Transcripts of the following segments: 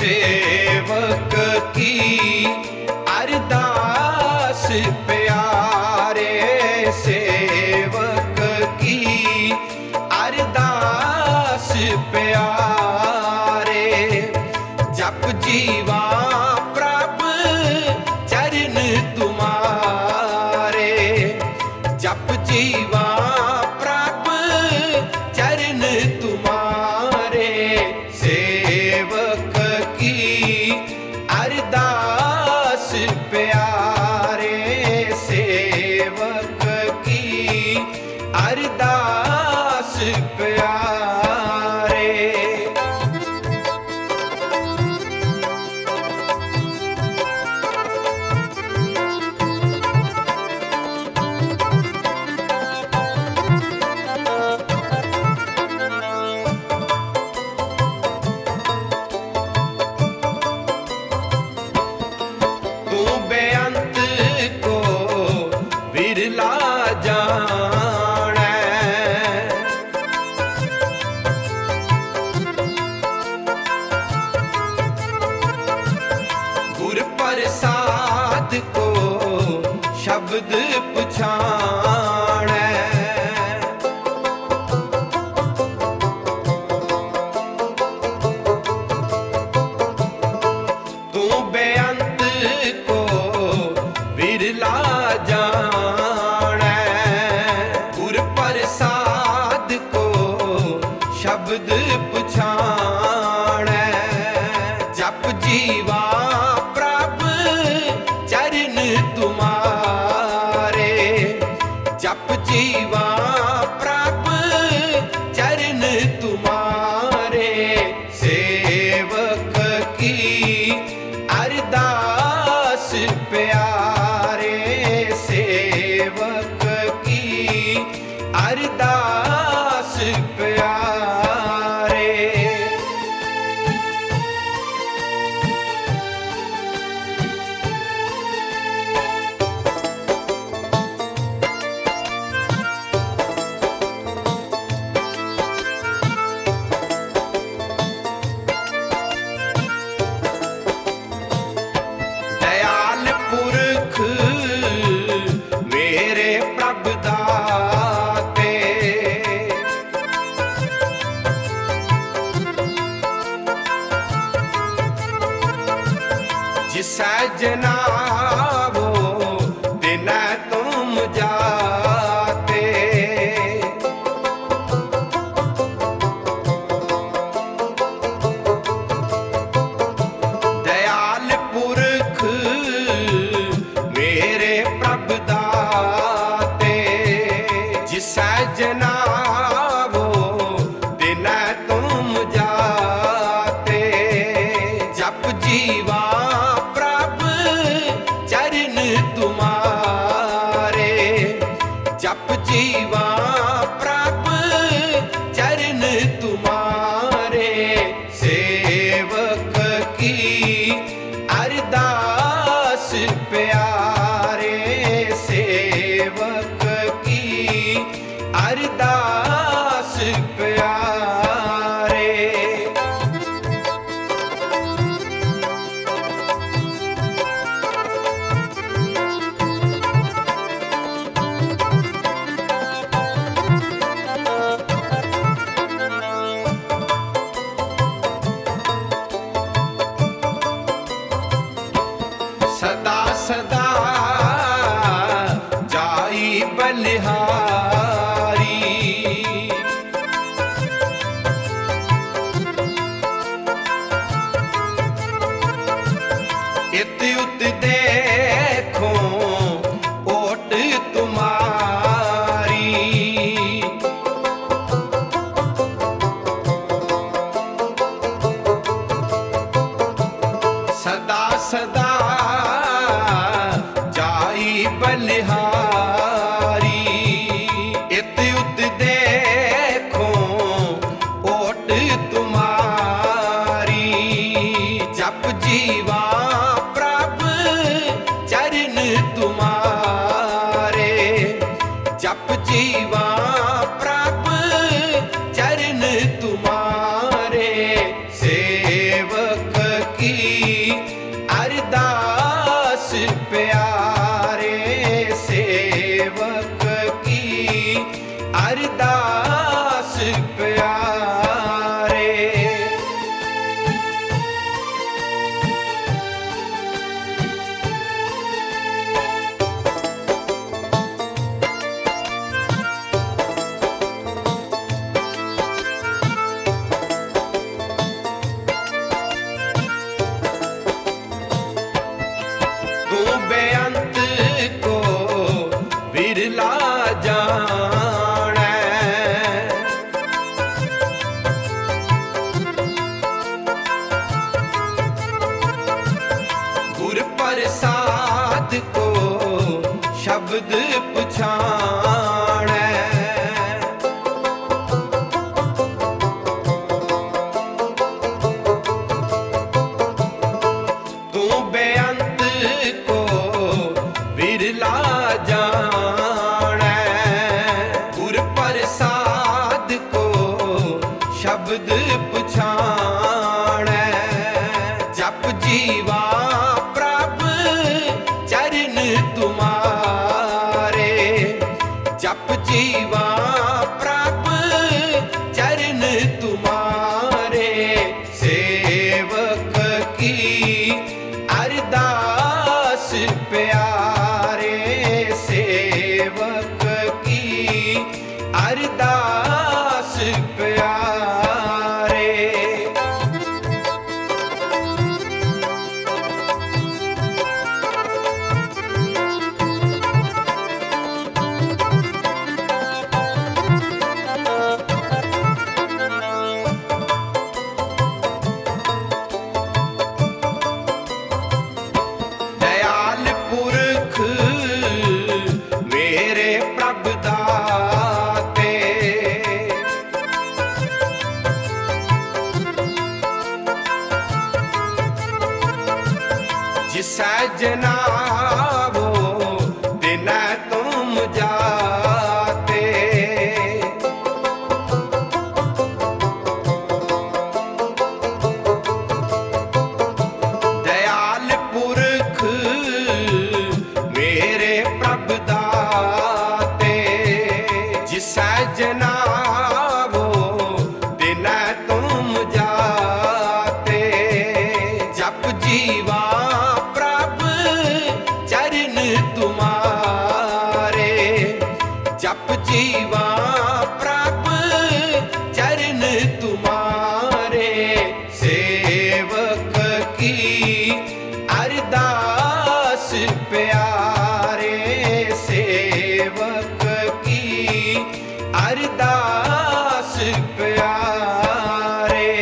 सेवक की अरदास प्यारे, सेवक की अरदास प्यारे। जप जीवा प्रभु चरण तुम्हारे, जप जीवा प्रभु चरण तुम्हारे। सेवक की अरदास प्यारे, सेवक की अरदास प्यारे। तू बेअंत को विरला जाने, गुर प्रसाद को शब्द पुछाने। तू बेअंत को विरला जाने, गुर प्रसाद को शब्द पुछाने। जप जीवा प्रभु चरण तुम्हारे, जप जीवा प्रभु चरण तुम्हारे। सेवक की अरदास प्यारे, सेवक की अरदास प्यारे। दयाल पुरख मेरे प्रभु दाते, जिसै जनावो तिनै तुम जाते। दयाल पुरख मेरे प्रभु दाते, जिसै जनावो तिनै तुम जाते। जप जीवा प्रभु चरण तुम्हारे, जप जीवा प्रभु चरण तुम्हारे। सेवक की अरदास प्यारे, सेवक की अरदास प्यारे। सदा सदा जाई बलिहारी, इत उत देखो ओट तुम्हारी। सदा सदा जाई बलिहारी, इत उत देखो ओट तुम्हारी। जप जीवा प्रभु चरण तुम्हारे, जप जीवा प्रभु चरण तुम्हारे। सेवक अरदास प्यारे। तू बेअंत को बिरला जाने, गुर प्रसाद को शब्द पुछाने। तू बेअंत को बिरला जाने, गुर प्रसाद को शब्द पुछाने। जप जीवा प्रभ चरण तुम्हारे, जप जीवा प्रभ चरण तुम्हारे। सेवक की अरदास प्यारे, सेवक की अरदास प्यारे। दयाल पुरख मेरे प्रभ दाते, जिसै जनाबो तिनै तुम जाते। दयाल पुरख मेरे प्रभ दाते, जिसै जनाबो तिनै तुम जाते। जप जीवा प्रभ चरण तुम्हारे, जप जीवा प्रभ चरण तुम्हारे। सेवक की अरदास प्यारे, सेवक की अरदास प्यारे।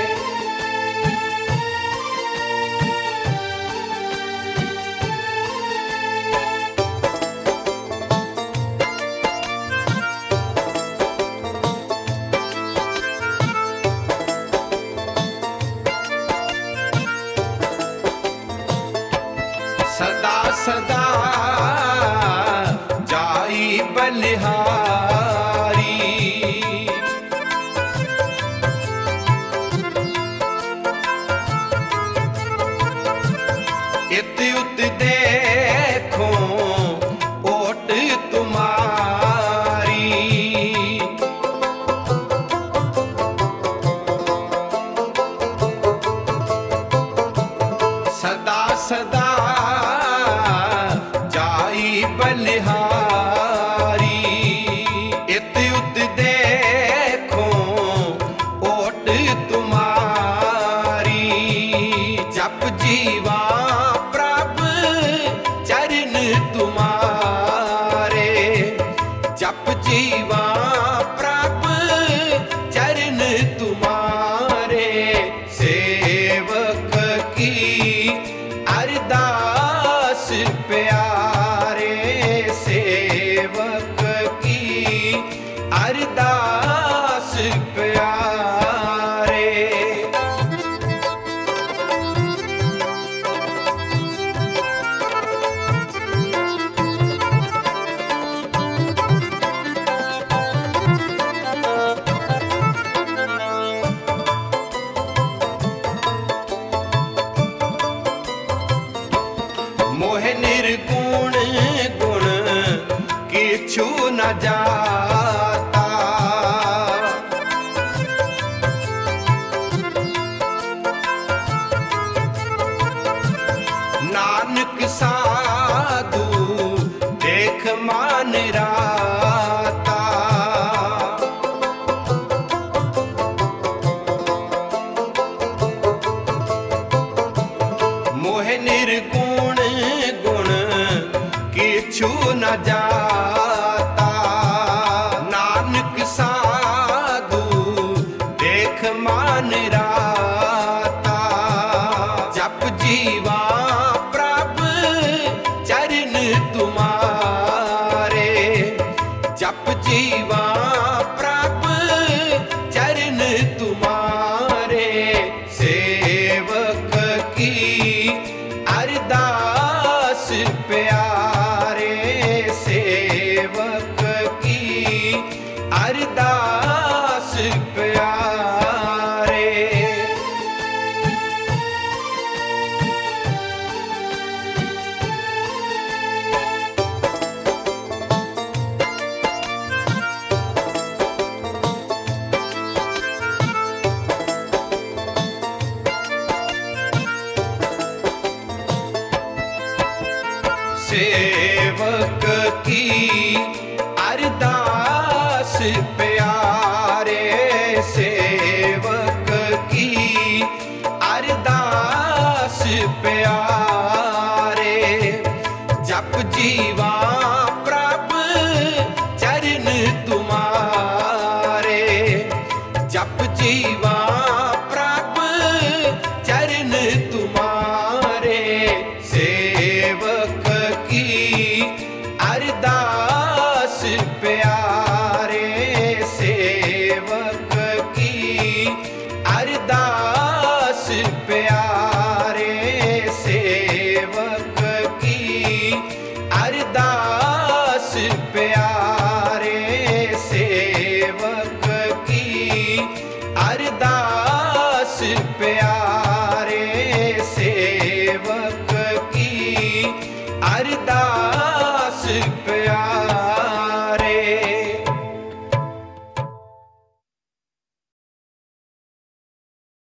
सदा सदा जाई बलिहारी, इत उत देखो ओट तुम्हारी। सदा सदा जाई बलिहारी, इत उत देखो ओट तुम्हारी। जप जीवा प्रभ चरण तुम्हारे, जप जीवा प्रभ चरण तुम्हारे। सेवक की अरदास प्यारे, सेवक की अरदास प्यारे। मोह निर्गुण गुण किछु न जात, न जाता। नानक साधु देख मान राता। जप जीवा प्रभ चरण तुम्हारे। जप जीवा प्रभ चरण तुम्हारे। सेवक की अरदास प्यारे। सेवक की अरदास प्यारे। सेवक की अरदास पे